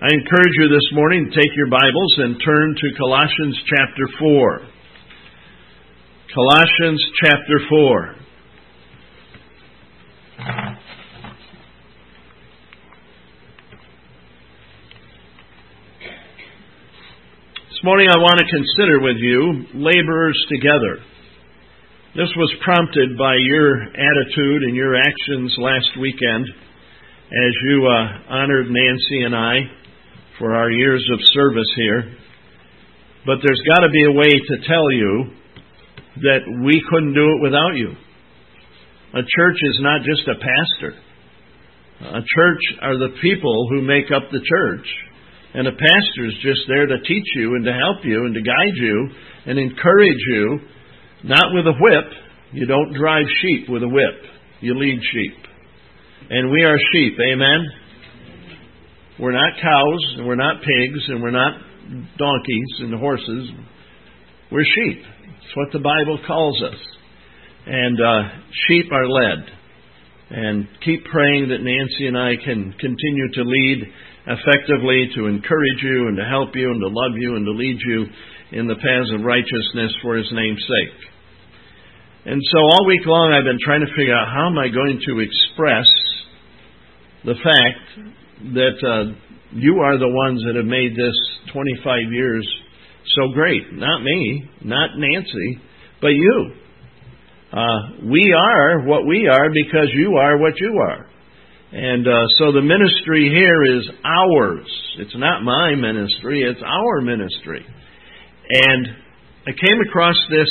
I encourage you this morning to take your Bibles and turn to Colossians chapter 4. Colossians chapter 4. This morning I want to consider with you laborers together. This was prompted by your attitude and your actions last weekend as you honored Nancy and I for our years of service here. But there's got to be a way to tell you that we couldn't do it without you. A church is not just a pastor. A church are the people who make up the church. And a pastor is just there to teach you and to help you and to guide you and encourage you, not with a whip. You don't drive sheep with a whip. You lead sheep. And we are sheep, amen? We're not cows, and we're not pigs, and we're not donkeys and horses. We're sheep. That's what the Bible calls us. And sheep are led. And keep praying that Nancy and I can continue to lead effectively, to encourage you and to help you and to love you and to lead you in the paths of righteousness for His name's sake. And so all week long I've been trying to figure out how am I going to express the fact that you are the ones that have made this 25 years so great. Not me, not Nancy, but you. We are what we are because you are what you are. And so the ministry here is ours. It's not my ministry, it's our ministry. And I came across this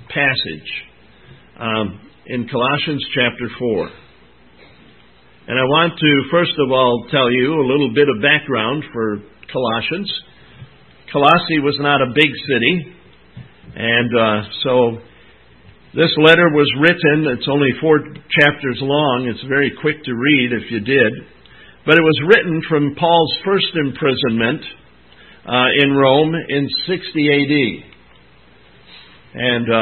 passage in Colossians chapter 4. And I want to, first of all, tell you a little bit of background for Colossians. Colossae was not a big city. And so this letter was written, it's only 4 chapters long. It's very quick to read if you did. But it was written from Paul's first imprisonment in Rome in 60 A.D. And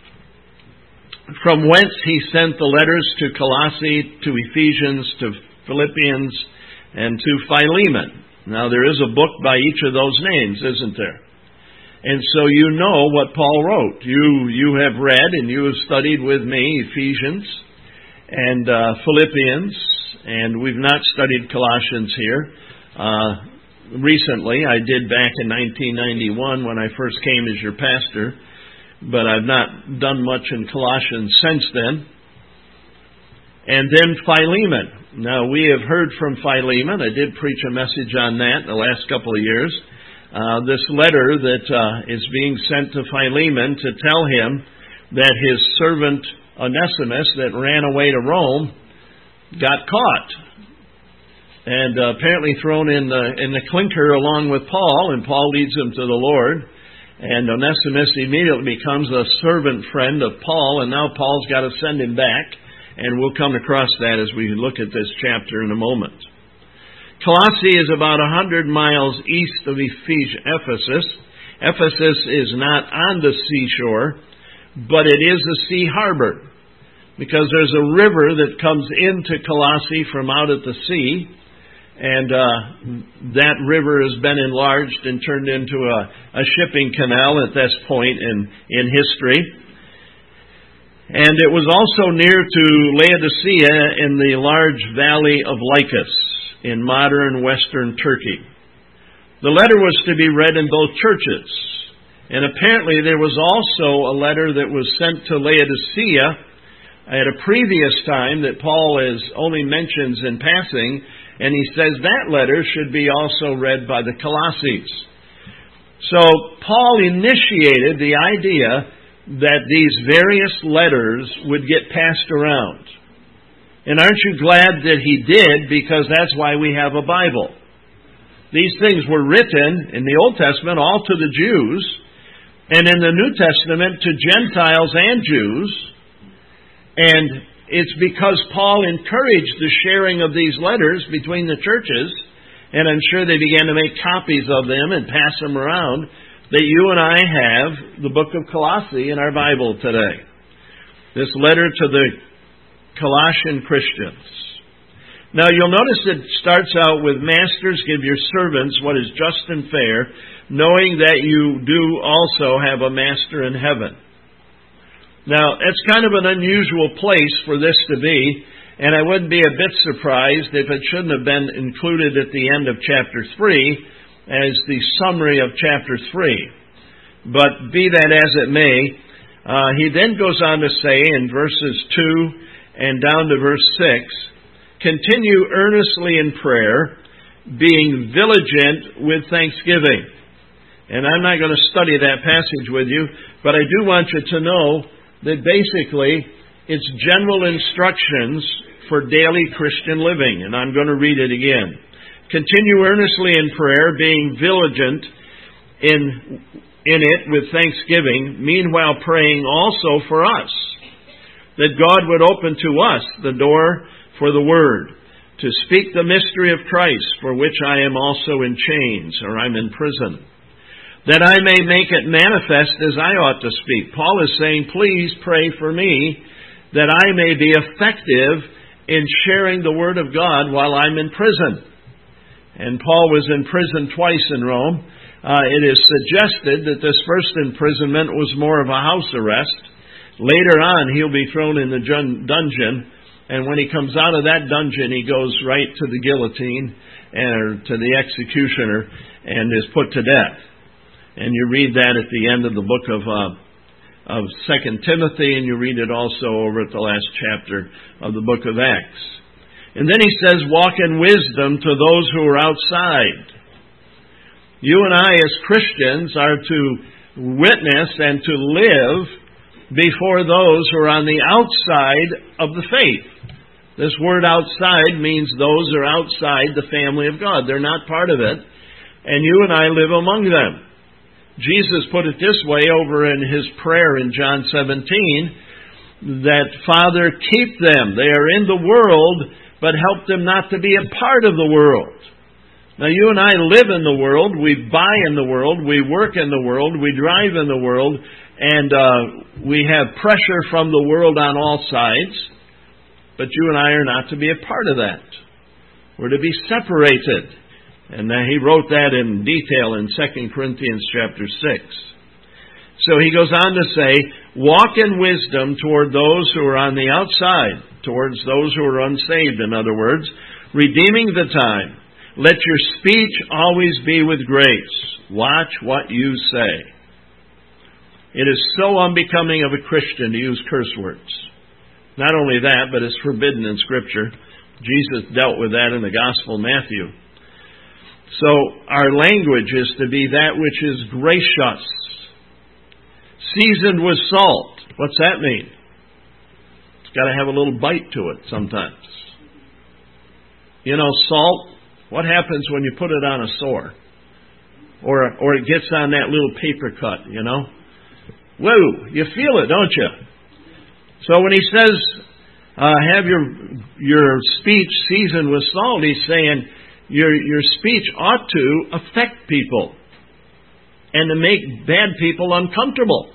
from whence he sent the letters to Colossae, to Ephesians, to Philippians, and to Philemon. Now there is a book by each of those names, isn't there? And so you know what Paul wrote. You have read and you have studied with me Ephesians and Philippians, and we've not studied Colossians here. Recently, I did back in 1991 when I first came as your pastor, but I've not done much in Colossians since then. And then Philemon. Now, we have heard from Philemon. I did preach a message on that in the last couple of years. This letter that is being sent to Philemon to tell him that his servant Onesimus that ran away to Rome got caught and apparently thrown in the clinker along with Paul, and Paul leads him to the Lord. And Onesimus immediately becomes a servant friend of Paul, and now Paul's got to send him back, and we'll come across that as we look at this chapter in a moment. Colossae is about 100 miles east of Ephesus. Ephesus is not on the seashore, but it is a sea harbor, because there's a river that comes into Colossae from out at the sea, and that river has been enlarged and turned into a shipping canal at this point in history. And it was also near to Laodicea in the large valley of Lycus in modern western Turkey. The letter was to be read in both churches. And apparently there was also a letter that was sent to Laodicea at a previous time that Paul only mentions in passing. And he says that letter should be also read by the Colossians. So Paul initiated the idea that these various letters would get passed around. And aren't you glad that he did? Because that's why we have a Bible. These things were written in the Old Testament all to the Jews, and in the New Testament to Gentiles and Jews. And it's because Paul encouraged the sharing of these letters between the churches, and I'm sure they began to make copies of them and pass them around, that you and I have the book of Colossae in our Bible today. This letter to the Colossian Christians. Now you'll notice it starts out with, "Masters, give your servants what is just and fair, knowing that you do also have a master in heaven." Now, it's kind of an unusual place for this to be, and I wouldn't be a bit surprised if it shouldn't have been included at the end of chapter 3 as the summary of chapter 3. But be that as it may, he then goes on to say in verses 2 and down to verse 6, "Continue earnestly in prayer, being vigilant with thanksgiving." And I'm not going to study that passage with you, but I do want you to know that basically it's general instructions for daily Christian living. And I'm going to read it again. "Continue earnestly in prayer, being vigilant in it with thanksgiving, meanwhile praying also for us, that God would open to us the door for the word, to speak the mystery of Christ, for which I am also in chains," or I'm in prison, "that I may make it manifest as I ought to speak." Paul is saying, please pray for me that I may be effective in sharing the Word of God while I'm in prison. And Paul was in prison twice in Rome. It is suggested that this first imprisonment was more of a house arrest. Later on, he'll be thrown in the dungeon, and when he comes out of that dungeon, he goes right to the guillotine or to the executioner and is put to death. And you read that at the end of the book of 2 Timothy, and you read it also over at the last chapter of the book of Acts. And then he says, "Walk in wisdom to those who are outside." You and I as Christians are to witness and to live before those who are on the outside of the faith. This word outside means those who are outside the family of God. They're not part of it. And you and I live among them. Jesus put it this way over in his prayer in John 17, that, "Father, keep them. They are in the world, but help them not to be a part of the world." Now, you and I live in the world. We buy in the world. We work in the world. We drive in the world. And we have pressure from the world on all sides. But you and I are not to be a part of that. We're to be separated. And he wrote that in detail in 2 Corinthians chapter 6. So he goes on to say, "Walk in wisdom toward those who are on the outside," towards those who are unsaved, in other words, "redeeming the time. Let your speech always be with grace. Watch what you say." It is so unbecoming of a Christian to use curse words. Not only that, but it's forbidden in Scripture. Jesus dealt with that in the Gospel of Matthew. So our language is to be that which is gracious, seasoned with salt. What's that mean? It's got to have a little bite to it sometimes. You know, salt, what happens when you put it on a sore? Or it gets on that little paper cut, you know? Whoa, you feel it, don't you? So when he says, have your speech seasoned with salt, he's saying, your speech ought to affect people and to make bad people uncomfortable.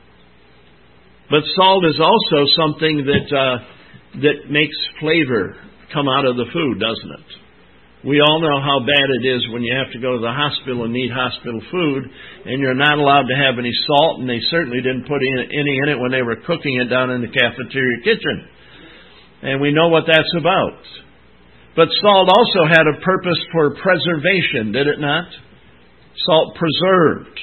But salt is also something that makes flavor come out of the food, doesn't it? We all know how bad it is when you have to go to the hospital and eat hospital food, and you're not allowed to have any salt, and they certainly didn't put any in it when they were cooking it down in the cafeteria kitchen. And we know what that's about. But salt also had a purpose for preservation, did it not? Salt preserved.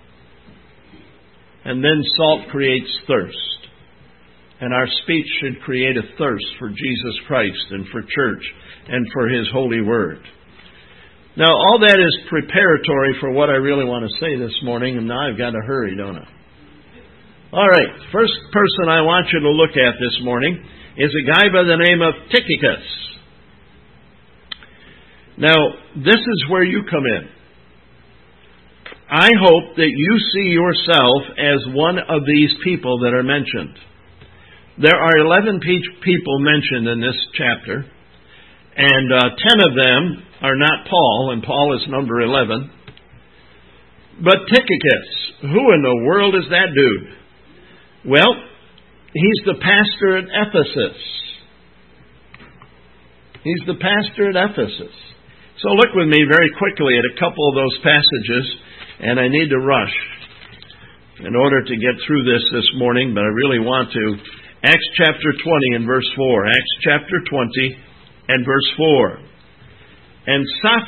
And then salt creates thirst. And our speech should create a thirst for Jesus Christ and for church and for His holy word. Now, all that is preparatory for what I really want to say this morning, and now I've got to hurry, don't I? All right, first person I want you to look at this morning is a guy by the name of Tychicus. Now, this is where you come in. I hope that you see yourself as one of these people that are mentioned. There are 11 people mentioned in this chapter, and 10 of them are not Paul, and Paul is number 11. But Tychicus, who in the world is that dude? Well, he's the pastor at Ephesus. He's the pastor at Ephesus. So look with me very quickly at a couple of those passages, and I need to rush in order to get through this morning, but I really want to. Acts chapter 20 and verse 4. Acts chapter 20 and verse 4. And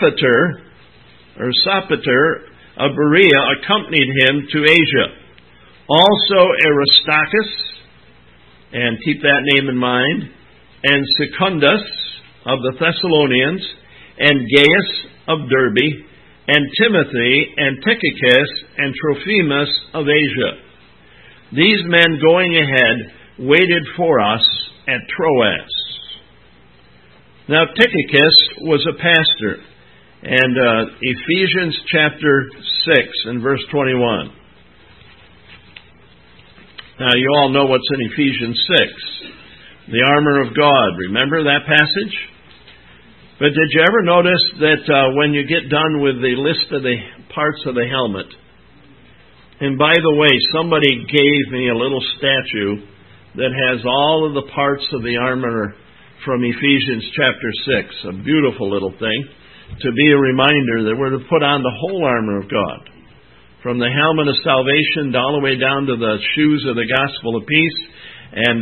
Sopater of Berea accompanied him to Asia. Also Aristarchus, and keep that name in mind, and Secundus of the Thessalonians, and Gaius of Derbe, and Timothy, and Tychicus, and Trophimus of Asia. These men going ahead waited for us at Troas. Now Tychicus was a pastor, and Ephesians chapter 6 and verse 21. Now you all know what's in Ephesians 6. The armor of God. Remember that passage? But did you ever notice that when you get done with the list of the parts of the helmet, and by the way, somebody gave me a little statue that has all of the parts of the armor from Ephesians chapter 6, a beautiful little thing, to be a reminder that we're to put on the whole armor of God, from the helmet of salvation all the way down to the shoes of the gospel of peace, and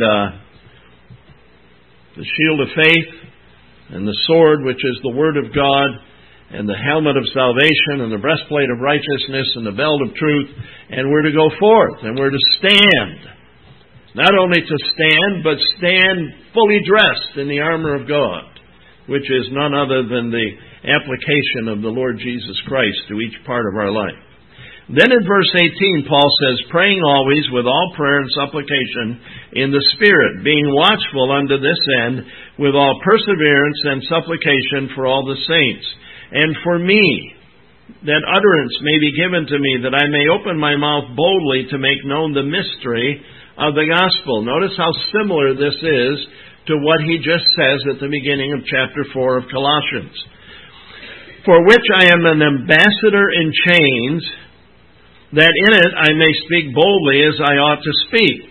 the shield of faith, and the sword, which is the word of God, and the helmet of salvation, and the breastplate of righteousness, and the belt of truth, and we're to go forth, and we're to stand. Not only to stand, but stand fully dressed in the armor of God, which is none other than the application of the Lord Jesus Christ to each part of our life. Then in verse 18, Paul says, praying always with all prayer and supplication in the Spirit, being watchful unto this end with all perseverance and supplication for all the saints, and for me, that utterance may be given to me, that I may open my mouth boldly to make known the mystery of the gospel. Notice how similar this is to what he just says at the beginning of chapter 4 of Colossians. For which I am an ambassador in chains, that in it I may speak boldly as I ought to speak.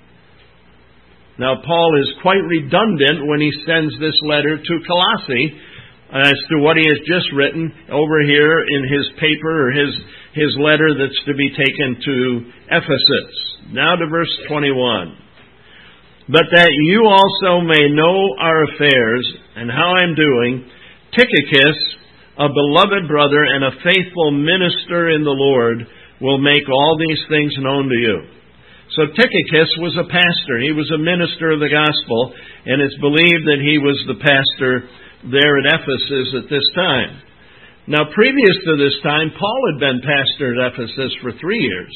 Now, Paul is quite redundant when he sends this letter to Colossae as to what he has just written over here in his paper or his letter that's to be taken to Ephesus. Now to verse 21. But that you also may know our affairs and how I'm doing, Tychicus, a beloved brother and a faithful minister in the Lord, will make all these things known to you. So Tychicus was a pastor. He was a minister of the gospel, and it's believed that he was the pastor there at Ephesus at this time. Now, previous to this time, Paul had been pastor at Ephesus for 3 years.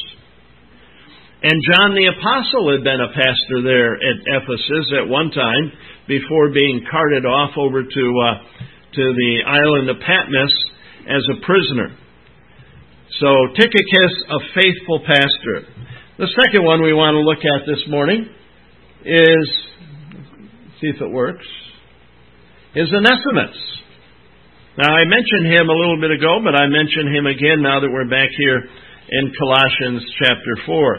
And John the Apostle had been a pastor there at Ephesus at one time before being carted off over to the island of Patmos as a prisoner. So Tychicus, a faithful pastor. The second one we want to look at this morning is, see if it works, is Onesimus. Now I mentioned him a little bit ago, but I mention him again now that we're back here in Colossians chapter 4.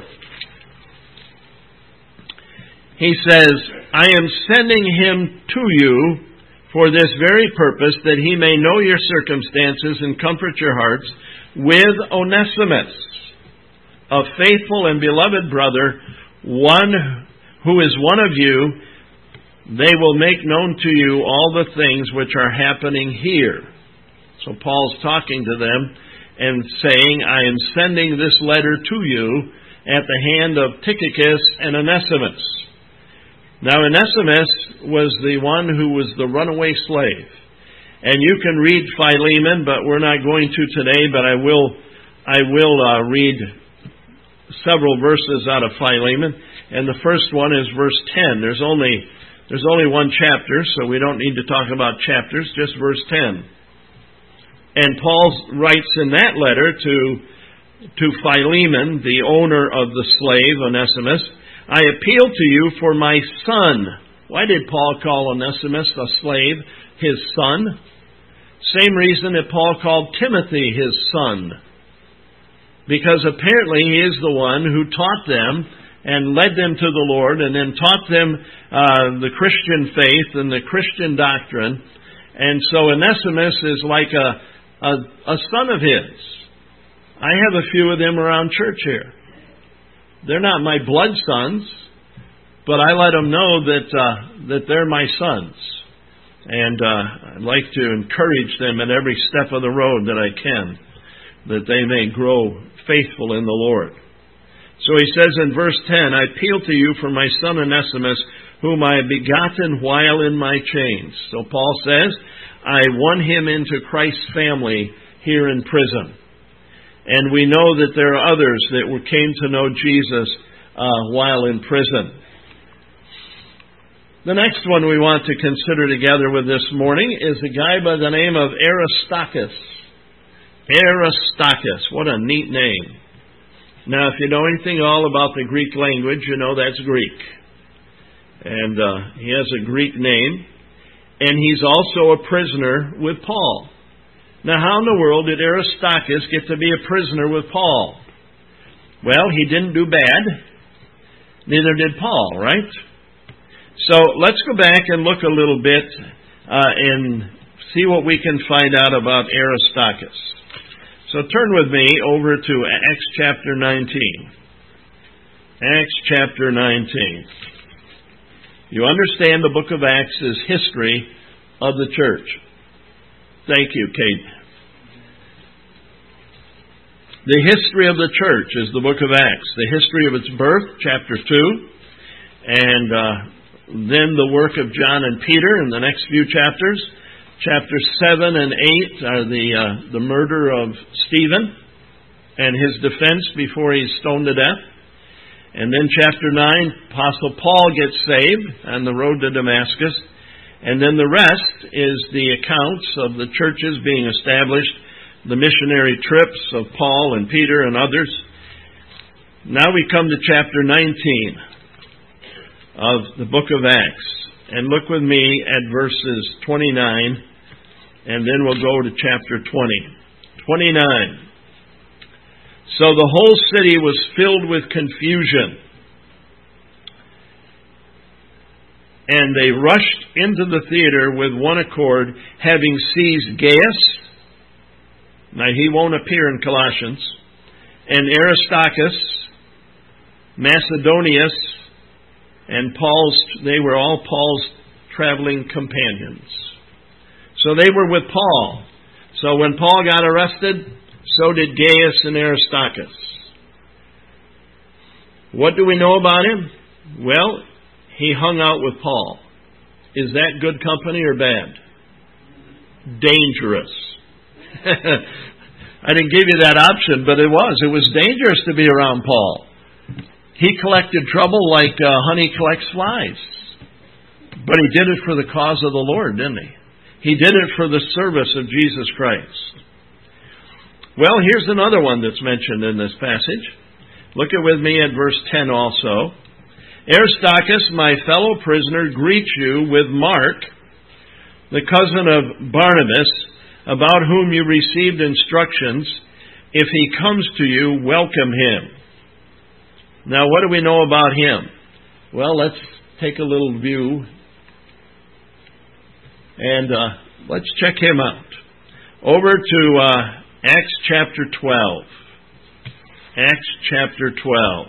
He says, I am sending him to you for this very purpose, that he may know your circumstances and comfort your hearts with Onesimus, a faithful and beloved brother, one who is one of you. They will make known to you all the things which are happening here. So Paul's talking to them and saying, I am sending this letter to you at the hand of Tychicus and Onesimus. Now Onesimus was the one who was the runaway slave. And you can read Philemon, but we're not going to today, but I will read several verses out of Philemon. And the first one is verse 10. There's only one chapter, so we don't need to talk about chapters, just verse 10. And Paul writes in that letter to Philemon, the owner of the slave, Onesimus, I appeal to you for my son. Why did Paul call Onesimus a slave his son? Same reason that Paul called Timothy his son. Because apparently he is the one who taught them and led them to the Lord, and then taught them the Christian faith and the Christian doctrine. And so Onesimus is like a son of his. I have a few of them around church here. They're not my blood sons, but I let them know that they're my sons. And I'd like to encourage them at every step of the road that I can, that they may grow faithful in the Lord. So he says in verse 10, I appeal to you for my son Onesimus, whom I have begotten while in my chains. So Paul says, I won him into Christ's family here in prison. And we know that there are others that came to know Jesus while in prison. The next one we want to consider together with this morning is a guy by the name of Aristarchus. Aristarchus, what a neat name. Now, if you know anything at all about the Greek language, you know that's Greek. And he has a Greek name. And he's also a prisoner with Paul. Now, how in the world did Aristarchus get to be a prisoner with Paul? Well, he didn't do bad. Neither did Paul, right? So let's go back and look a little bit and see what we can find out about Aristarchus. So turn with me over to Acts chapter 19. Acts chapter 19. You understand the book of Acts is history of the church. Thank you, Kate. The history of the church is the book of Acts. The history of its birth, chapter 2. And then the work of John and Peter in the next few chapters. Chapters 7 and 8 are the murder of Stephen and his defense before he's stoned to death. And then chapter 9, Apostle Paul gets saved on the road to Damascus. And then the rest is the accounts of the churches being established, the missionary trips of Paul and Peter and others. Now we come to chapter 19 of the book of Acts. And look with me at verses 29, and then we'll go to chapter 20. 29. So the whole city was filled with confusion, and they rushed into the theater with one accord, having seized Gaius. Now he won't appear in Colossians. And Aristarchus, Macedonius, and they were all Paul's traveling companions. So they were with Paul. So when Paul got arrested, so did Gaius and Aristarchus. What do we know about him? Well, he hung out with Paul. Is that good company or bad? Dangerous. I didn't give you that option, but it was dangerous to be around Paul. He collected trouble like honey collects flies. But he did it for the cause of the Lord, didn't he? He did it for the service of Jesus Christ. Well, here's another one that's mentioned in this passage. Look with me at verse 10 also. Aristarchus, my fellow prisoner, greets you with Mark, the cousin of Barnabas, about whom you received instructions. If he comes to you, welcome him. Now, what do we know about him? Well, let's take a little view and let's check him out. Over to Acts chapter 12. Acts chapter 12.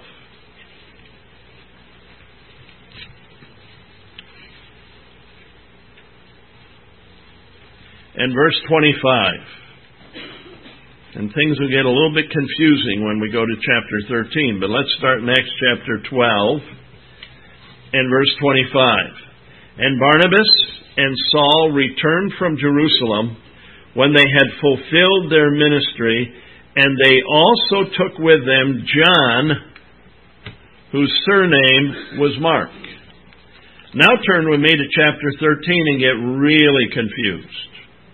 And verse 25. And things will get a little bit confusing when we go to chapter 13. But let's start in Acts chapter 12 and verse 25. And Barnabas and Saul returned from Jerusalem when they had fulfilled their ministry, and they also took with them John, whose surname was Mark. Now turn with me to chapter 13 and get really confused.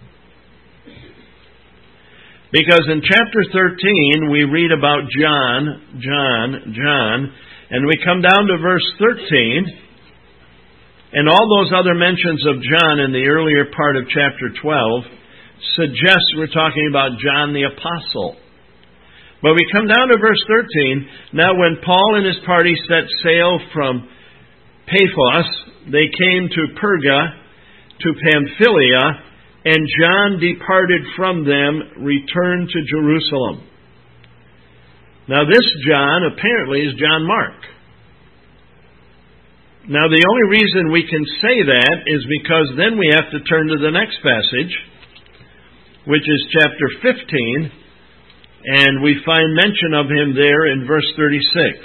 Because in chapter 13, we read about John, and we come down to verse 13, and all those other mentions of John in the earlier part of chapter 12 suggest we're talking about John the Apostle. But we come down to verse 13. Now when Paul and his party set sail from Paphos, they came to Perga, to Pamphylia, and John departed from them, returned to Jerusalem. Now this John apparently is John Mark. Now the only reason we can say that is because then we have to turn to the next passage, which is chapter 15, and we find mention of him there in verse 36.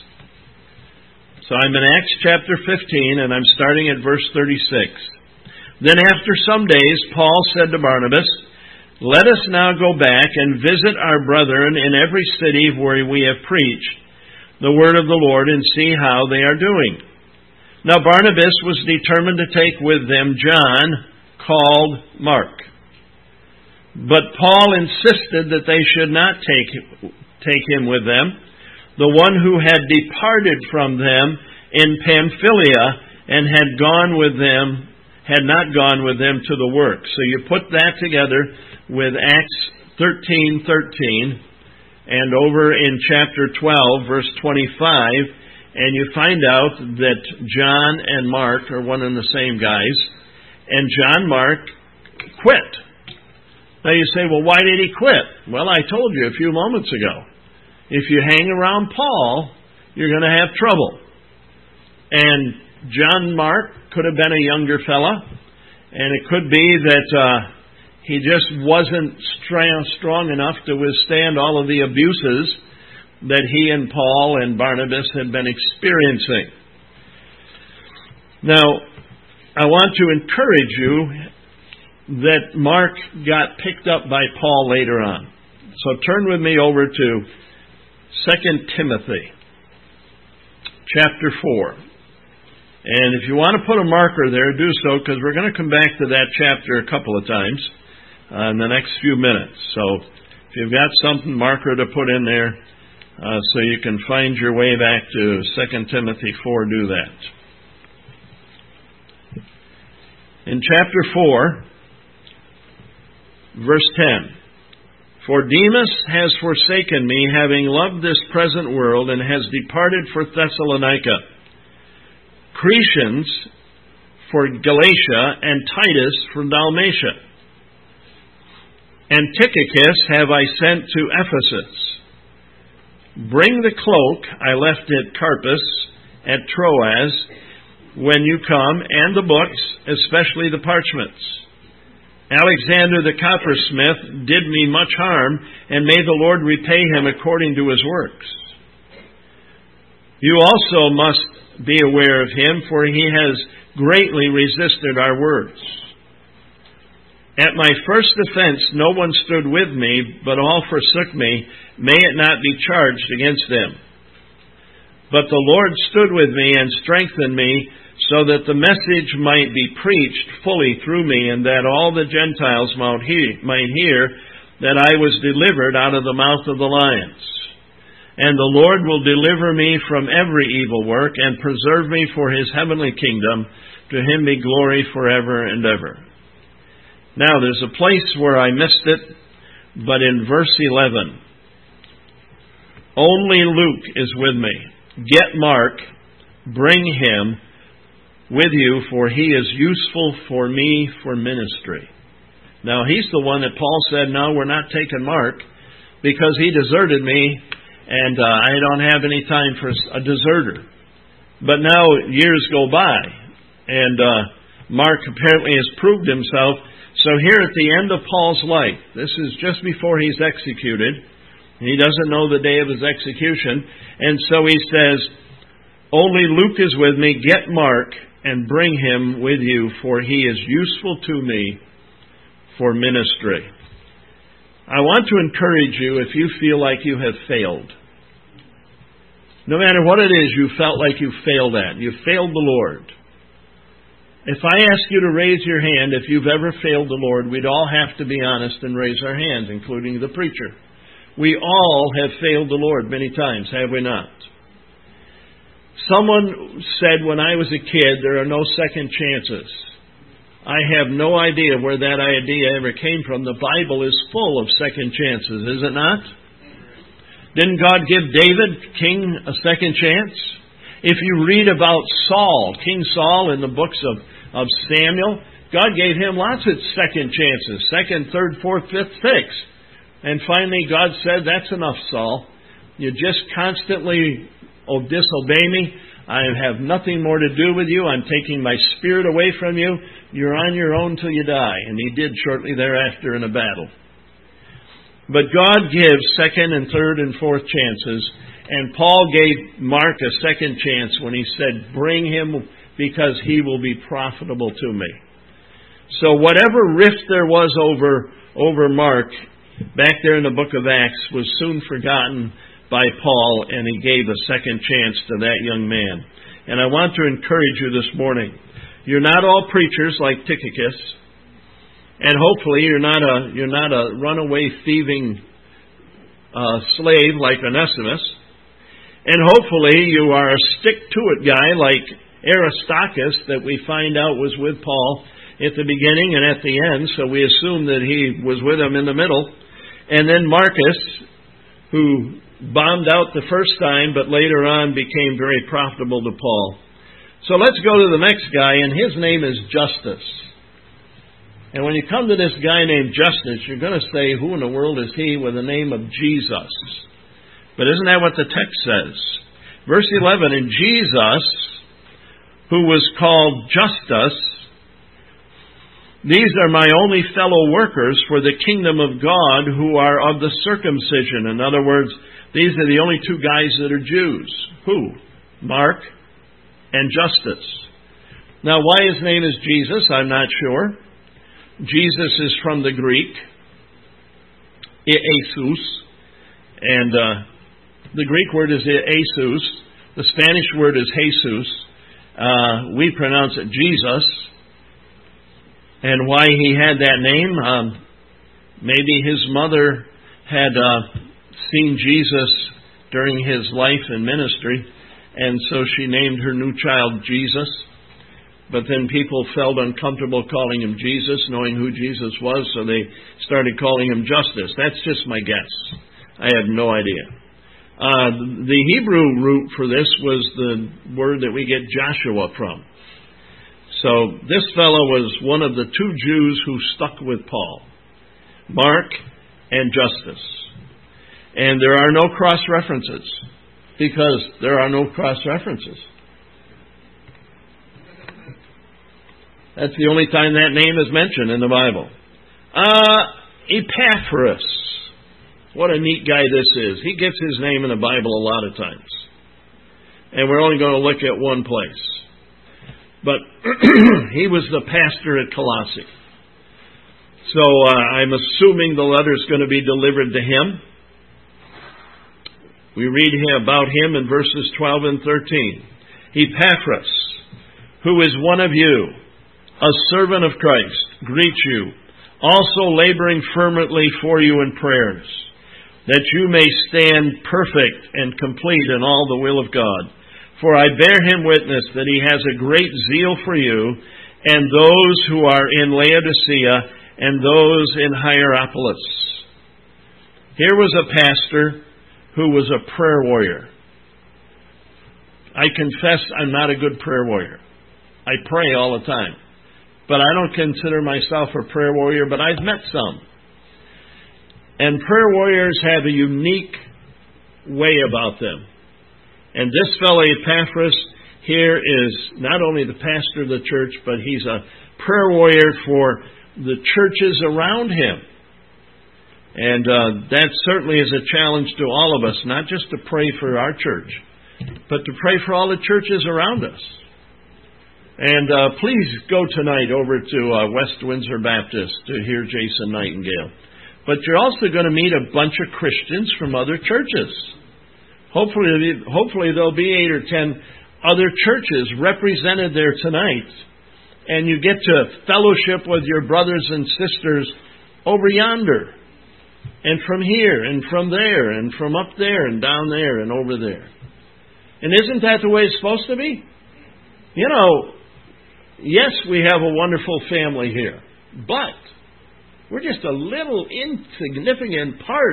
So I'm in Acts chapter 15, and I'm starting at verse 36. Then after some days, Paul said to Barnabas, "Let us now go back and visit our brethren in every city where we have preached the word of the Lord and see how they are doing." Now Barnabas was determined to take with them John, called Mark. But Paul insisted that they should not take him with them, the one who had departed from them in Pamphylia and had not gone with them to the work. So you put that together with Acts 13:13 and over in chapter 12, verse 25, and you find out that John and Mark are one and the same guys, and John Mark quit. Now you say, well, why did he quit? Well, I told you a few moments ago. If you hang around Paul, you're going to have trouble. And John Mark could have been a younger fella, and it could be that he just wasn't strong enough to withstand all of the abuses that he and Paul and Barnabas had been experiencing. Now, I want to encourage you that Mark got picked up by Paul later on. So turn with me over to 2 Timothy chapter 4. And if you want to put a marker there, do so, because we're going to come back to that chapter a couple of times in the next few minutes. So if you've got something, marker to put in there so you can find your way back to 2 Timothy 4, do that. In chapter 4, verse 10, "For Demas has forsaken me, having loved this present world, and has departed for Thessalonica. Crescens for Galatia, and Titus for Dalmatia. And Tychicus have I sent to Ephesus. Bring the cloak I left at Carpus at Troas when you come, and the books, especially the parchments. Alexander the coppersmith did me much harm, and may the Lord repay him according to his works. You also must be aware of him, for he has greatly resisted our words. At my first offense no one stood with me, but all forsook me. May it not be charged against them. But the Lord stood with me and strengthened me, so that the message might be preached fully through me, and that all the Gentiles might hear that I was delivered out of the mouth of the lions. And the Lord will deliver me from every evil work, and preserve me for his heavenly kingdom. To him be glory forever and ever." Now, there's a place where I missed it, but in verse 11, "Only Luke is with me. Get Mark, bring him with you, for he is useful for me for ministry." Now, he's the one that Paul said, no, we're not taking Mark, because he deserted me, and I don't have any time for a deserter. But now years go by, and Mark apparently has proved himself. So here at the end of Paul's life, this is just before he's executed. He doesn't know the day of his execution. And so he says, "Only Luke is with me. Get Mark and bring him with you, for he is useful to me for ministry." I want to encourage you, if you feel like you have failed, no matter what it is you felt like you failed at, you failed the Lord. If I ask you to raise your hand if you've ever failed the Lord, we'd all have to be honest and raise our hands, including the preacher. We all have failed the Lord many times, have we not? Someone said when I was a kid, there are no second chances. I have no idea where that idea ever came from. The Bible is full of second chances, is it not? Didn't God give David, king, a second chance? If you read about Saul, King Saul, in the books of Samuel, God gave him lots of second chances. Second, third, fourth, fifth, sixth. And finally God said, that's enough, Saul. You just constantly disobey me. I have nothing more to do with you. I'm taking my spirit away from you. You're on your own till you die. And he did shortly thereafter in a battle. But God gives second and third and fourth chances. And Paul gave Mark a second chance when he said, bring him because he will be profitable to me. So whatever rift there was over Mark, back there in the book of Acts, was soon forgotten by Paul, and he gave a second chance to that young man. And I want to encourage you this morning. You're not all preachers like Tychicus, and hopefully you're not a runaway thieving slave like Onesimus, and hopefully you are a stick-to-it guy like Aristarchus that we find out was with Paul at the beginning and at the end, so we assume that he was with him in the middle. And then Marcus, who bombed out the first time, but later on became very profitable to Paul. So let's go to the next guy, and his name is Justus. And when you come to this guy named Justus, you're going to say, who in the world is he with the name of Jesus? But isn't that what the text says? Verse 11, and Jesus, who was called Justus, these are my only fellow workers for the kingdom of God who are of the circumcision. In other words, these are the only two guys that are Jews. Who? Mark and Justus. Now, why his name is Jesus, I'm not sure. Jesus is from the Greek, Jesus, and the Greek word is Jesus. The Spanish word is Jesus. We pronounce it Jesus. And why he had that name, maybe his mother had seen Jesus during his life and ministry, and so she named her new child Jesus. But then people felt uncomfortable calling him Jesus, knowing who Jesus was, so they started calling him Justus. That's just my guess. I have no idea. The Hebrew root for this was the word that we get Joshua from. So this fellow was one of the two Jews who stuck with Paul, Mark and Justus. And there are no cross-references, because there are no cross-references. That's the only time that name is mentioned in the Bible. Epaphras. What a neat guy this is. He gets his name in the Bible a lot of times. And we're only going to look at one place. But he was the pastor at Colossae. So I'm assuming the letter is going to be delivered to him. We read about him in verses 12 and 13. Epaphras, who is one of you, a servant of Christ, greets you, also laboring fervently for you in prayers, that you may stand perfect and complete in all the will of God. For I bear him witness that he has a great zeal for you, and those who are in Laodicea, and those in Hierapolis. Here was a pastor who was a prayer warrior. I confess I'm not a good prayer warrior. I pray all the time. But I don't consider myself a prayer warrior, but I've met some. And prayer warriors have a unique way about them. And this fellow Epaphras here is not only the pastor of the church, but he's a prayer warrior for the churches around him. And that certainly is a challenge to all of us, not just to pray for our church, but to pray for all the churches around us. And please go tonight over to West Windsor Baptist to hear Jason Nightingale. But you're also going to meet a bunch of Christians from other churches. Hopefully there'll be 8 or 10 other churches represented there tonight. And you get to fellowship with your brothers and sisters over yonder. And from here, and from there, and from up there, and down there, and over there. And isn't that the way it's supposed to be? You know, yes, we have a wonderful family here. But we're just a little insignificant part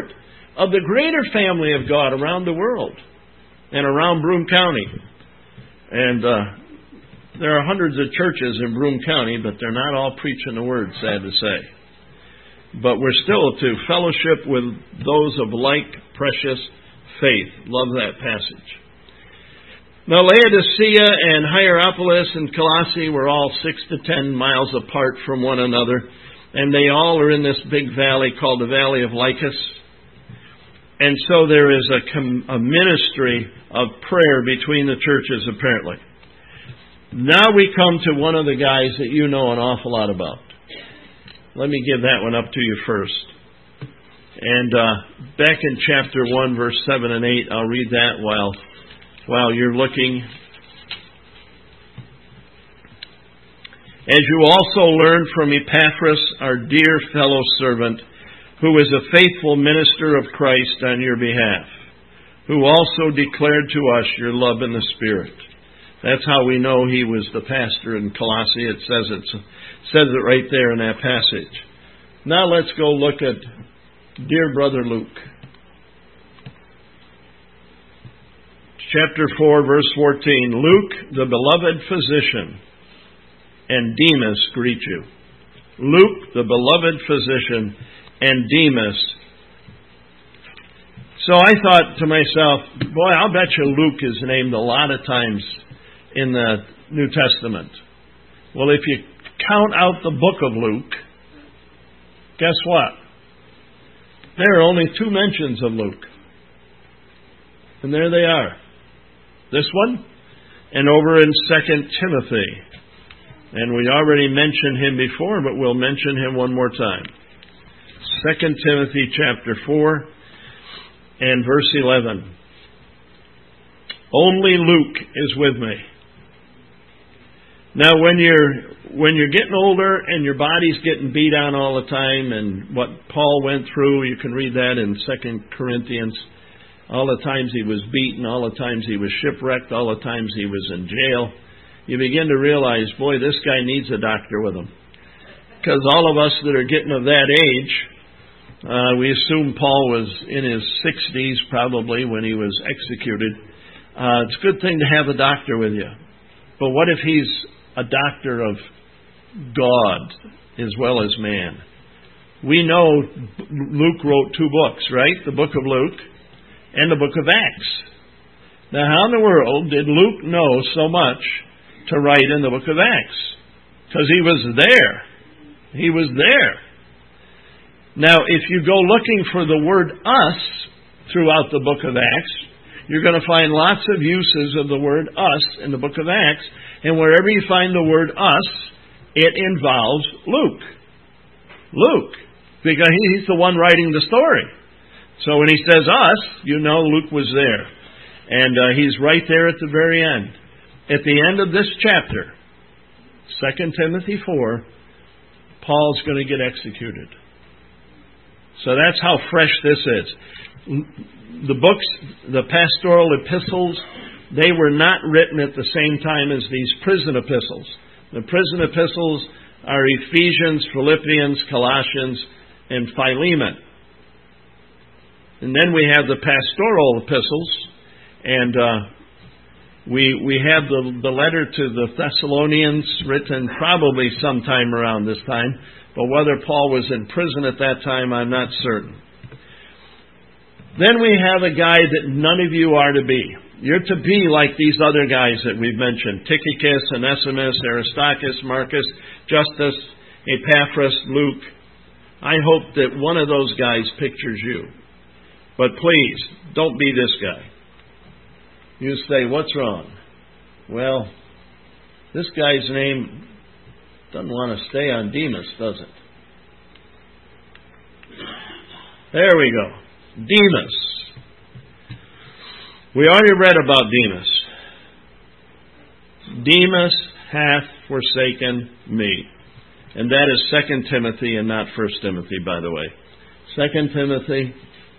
of the greater family of God around the world and around Broome County. And there are hundreds of churches in Broome County, but they're not all preaching the Word, sad to say. But we're still to fellowship with those of like precious faith. Love that passage. Now, Laodicea and Hierapolis and Colossae were all 6 to 10 miles apart from one another, and they all are in this big valley called the Valley of Lycus. And so there is a ministry of prayer between the churches, apparently. Now we come to one of the guys that you know an awful lot about. Let me give that one up to you first. And back in chapter 1, verse 7 and 8, I'll read that while you're looking. As you also learned from Epaphras, our dear fellow servant, who is a faithful minister of Christ on your behalf, who also declared to us your love in the Spirit. That's how we know he was the pastor in Colossae. It says it right there in that passage. Now let's go look at dear brother Luke. Chapter 4, verse 14. Luke, the beloved physician, and Demas greet you. Luke, the beloved physician, and Demas. So I thought to myself, boy, I'll bet you Luke is named a lot of times in the New Testament. Well, if you count out the book of Luke, guess what? There are only 2 mentions of Luke. And there they are. This one, and over in 2 Timothy. And we already mentioned him before, but we'll mention him one more time. 2 Timothy chapter 4 and verse 11. Only Luke is with me. Now, when you're getting older and your body's getting beat on all the time, and what Paul went through, you can read that in 2 Corinthians. All the times he was beaten, all the times he was shipwrecked, all the times he was in jail. You begin to realize, boy, this guy needs a doctor with him. Because all of us that are getting of that age, we assume Paul was in his 60s probably when he was executed. It's a good thing to have a doctor with you. But what if he's a doctor of God as well as man? We know Luke wrote 2 books, right? The book of Luke and the book of Acts. Now, how in the world did Luke know so much to write in the book of Acts? Because he was there. He was there. Now, if you go looking for the word us throughout the book of Acts, you're going to find lots of uses of the word us in the book of Acts. And wherever you find the word us, it involves Luke. Luke. Because he's the one writing the story. So when he says us, you know Luke was there. And he's right there at the very end. At the end of this chapter, 2 Timothy 4, Paul's going to get executed. So that's how fresh this is. The books, the pastoral epistles, they were not written at the same time as these prison epistles. The prison epistles are Ephesians, Philippians, Colossians, and Philemon. And then we have the pastoral epistles, and we have the letter to the Thessalonians written probably sometime around this time, but whether Paul was in prison at that time, I'm not certain. Then we have a guy that none of you are to be. You're to be like these other guys that we've mentioned: Tychicus, Onesimus, Aristarchus, Marcus, Justus, Epaphras, Luke. I hope that one of those guys pictures you. But please, don't be this guy. You say, what's wrong? Well, this guy's name doesn't want to stay on Demas, does it? There we go. Demas. We already read about Demas. Demas hath forsaken me. And that is 2 Timothy and not 1 Timothy, by the way. 2 Timothy,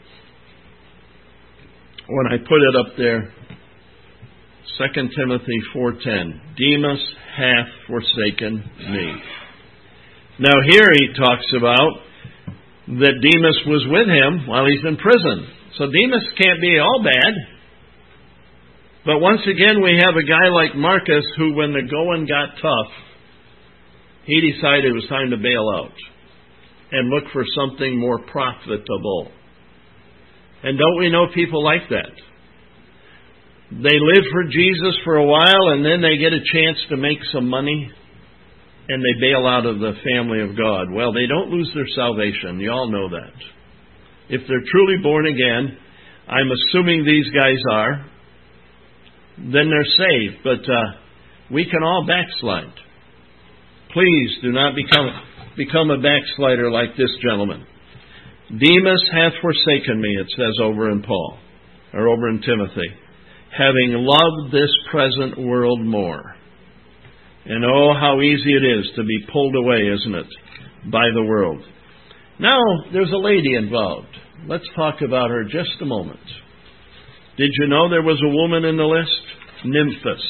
when I put it up there, 2 Timothy 4:10. Demas hath forsaken me. Now here he talks about that Demas was with him while he's in prison. So Demas can't be all bad. But once again, we have a guy like Marcus who, when the going got tough, he decided it was time to bail out and look for something more profitable. And don't we know people like that? They live for Jesus for a while, and then they get a chance to make some money, and they bail out of the family of God. Well, they don't lose their salvation. You all know that. If they're truly born again, I'm assuming these guys are, then they're saved. But we can all backslide. Please do not become a backslider like this gentleman. Demas hath forsaken me, it says over in Paul, or over in Timothy, having loved this present world more. And oh, how easy it is to be pulled away, isn't it, by the world. Now, there's a lady involved. Let's talk about her just a moment. Did you know there was a woman in the list? Nymphas.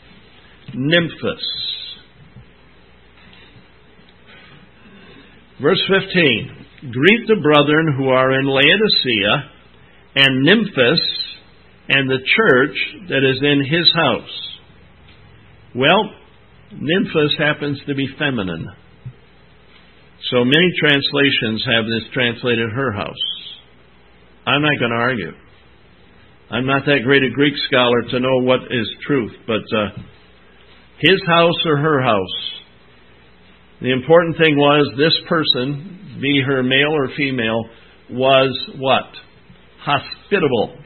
Verse 15. Greet the brethren who are in Laodicea, and Nymphas, and the church that is in his house. Well, Nymphas happens to be feminine. So many translations have this translated her house. I'm not going to argue. I'm not that great a Greek scholar to know what is truth, but his house or her house. The important thing was this person, be her male or female, was what? Hospitable.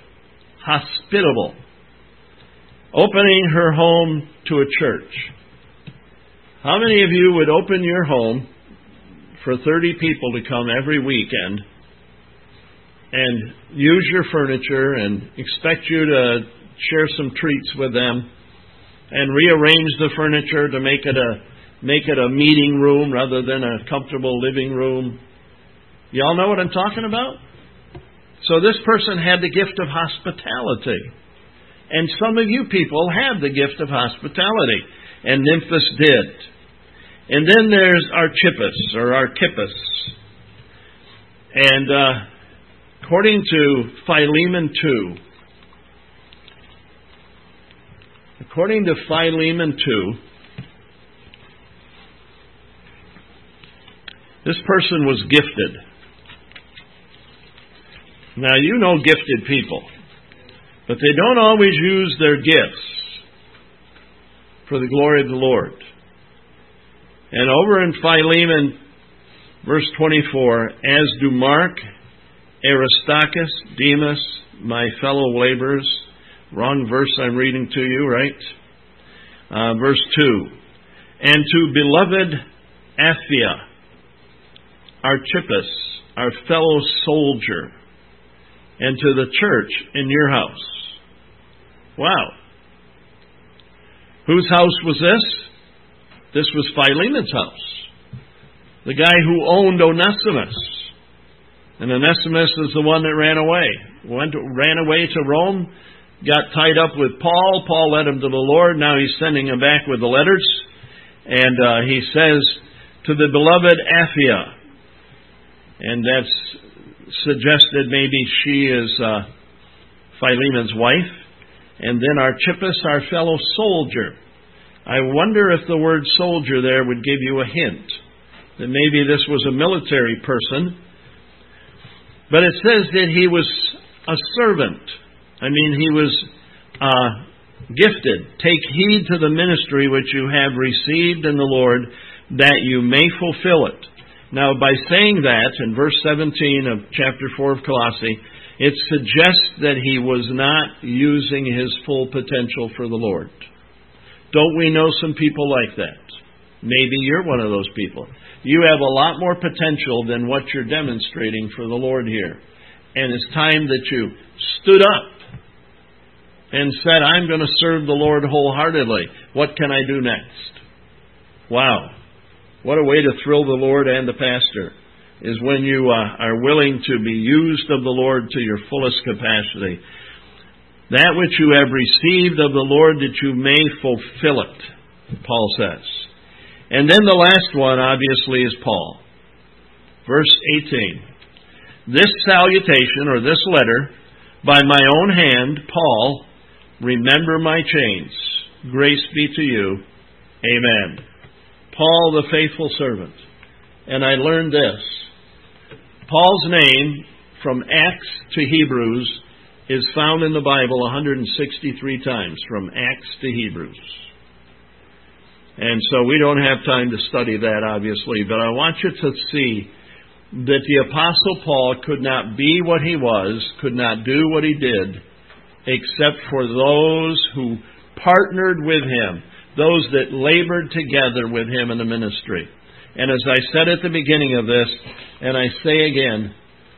Opening her home to a church. How many of you would open your home for 30 people to come every weekend and use your furniture and expect you to share some treats with them and rearrange the furniture to make it a meeting room rather than a comfortable living room? Y'all know what I'm talking about? So this person had the gift of hospitality. And some of you people have the gift of hospitality. And Nymphas did. And then there's Archippus, or Archippus. And according to Philemon 2, this person was gifted. Now, you know gifted people, but they don't always use their gifts for the glory of the Lord. And over in Philemon, verse 24, as do Mark, Aristarchus, Demas, my fellow laborers. Wrong verse I'm reading to you, right? Verse 2. And to beloved Apphia, Archippus, our fellow soldier, and to the church in your house. Wow. Whose house was this? This was Philemon's house. The guy who owned Onesimus. And Onesimus is the one that ran away. Ran away to Rome, got tied up with Paul. Paul led him to the Lord. Now he's sending him back with the letters. And he says, to the beloved Apphia. And that's suggested maybe she is Philemon's wife. And then Archippus, our fellow soldier. I wonder if the word soldier there would give you a hint that maybe this was a military person. But it says that he was a servant. I mean, he was gifted. Take heed to the ministry which you have received in the Lord, that you may fulfill it. Now, by saying that, in verse 17 of chapter 4 of Colossae, it suggests that he was not using his full potential for the Lord. Don't we know some people like that? Maybe you're one of those people. You have a lot more potential than what you're demonstrating for the Lord here. And it's time that you stood up and said, I'm going to serve the Lord wholeheartedly. What can I do next? Wow. What a way to thrill the Lord and the pastor, is when you are willing to be used of the Lord to your fullest capacity. That which you have received of the Lord, that you may fulfill it, Paul says. And then the last one, obviously, is Paul. Verse 18. this salutation or this letter by my own hand, Paul. Remember my chains. Grace be to you. Amen. Paul, the faithful servant. And I learned this. Paul's name, from Acts to Hebrews, is found in the Bible 163 times, from Acts to Hebrews. And so we don't have time to study that, obviously, but I want you to see that the Apostle Paul could not be what he was, could not do what he did, except for those who partnered with him, those that labored together with him in the ministry. And as I said at the beginning of this, and I say again,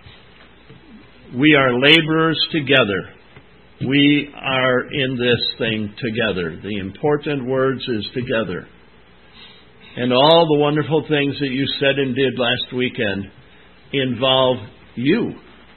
we are laborers together. We are in this thing together. The important words is together. And all the wonderful things that you said and did last weekend involve you.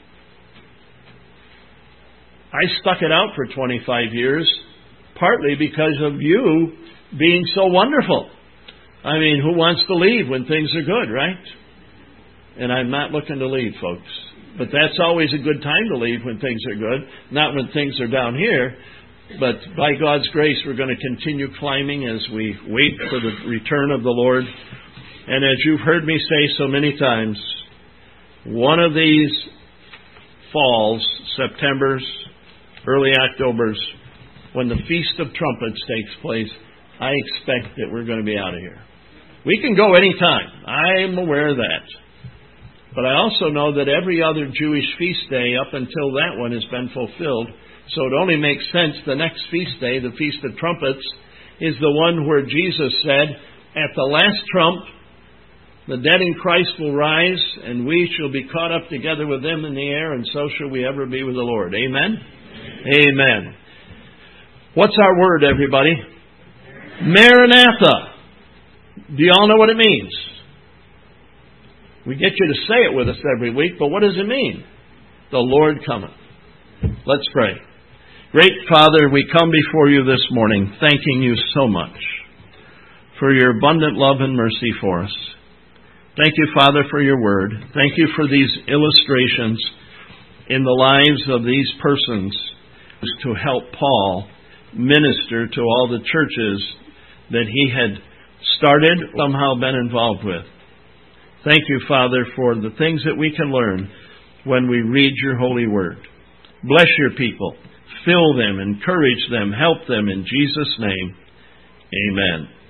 I stuck it out for 25 years, partly because of you being so wonderful. I mean, who wants to leave when things are good, right? And I'm not looking to leave, folks. But that's always a good time to leave when things are good, not when things are down here. But by God's grace, we're going to continue climbing as we wait for the return of the Lord. And as you've heard me say so many times, one of these falls, September's, early October's, when the Feast of Trumpets takes place, I expect that we're going to be out of here. We can go any time. I'm aware of that. But I also know that every other Jewish feast day up until that one has been fulfilled. So it only makes sense the next feast day, the Feast of Trumpets, is the one where Jesus said, at the last trump, the dead in Christ will rise, and we shall be caught up together with them in the air, and so shall we ever be with the Lord. Amen? Amen. What's our word, everybody? Maranatha. Do you all know what it means? We get you to say it with us every week, but what does it mean? The Lord cometh. Let's pray. Great Father, we come before you this morning, thanking you so much for your abundant love and mercy for us. Thank you, Father, for your word. Thank you for these illustrations in the lives of these persons to help Paul minister to all the churches that he had started, somehow been involved with. Thank you, Father, for the things that we can learn when we read your holy word. Bless your people. Fill them, encourage them, help them in Jesus' name. Amen.